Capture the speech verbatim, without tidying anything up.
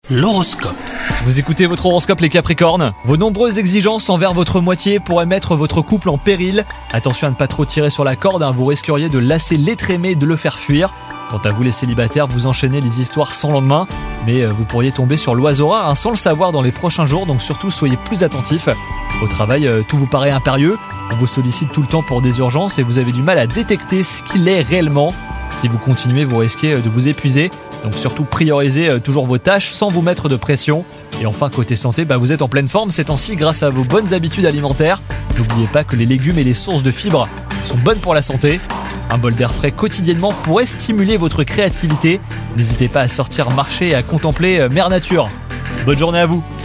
L'horoscope. Vous écoutez votre horoscope les Capricornes. Vos nombreuses exigences envers votre moitié pourraient mettre votre couple en péril. Attention à ne pas trop tirer sur la corde, hein, vous risqueriez de lasser l'être aimé et de le faire fuir. Quant à vous les célibataires, vous enchaînez les histoires sans lendemain, mais vous pourriez tomber sur l'oiseau rare hein, sans le savoir dans les prochains jours, donc surtout soyez plus attentifs. Au travail, tout vous paraît impérieux, on vous sollicite tout le temps pour des urgences et vous avez du mal à détecter ce qu'il est réellement. Si vous continuez, vous risquez de vous épuiser, donc surtout priorisez toujours vos tâches sans vous mettre de pression. Et enfin côté santé, bah vous êtes en pleine forme ces temps-ci grâce à vos bonnes habitudes alimentaires. N'oubliez pas que les légumes et les sources de fibres sont bonnes pour la santé. Un bol d'air frais quotidiennement pourrait stimuler votre créativité. N'hésitez pas à sortir marcher et à contempler Mère Nature. Bonne journée à vous!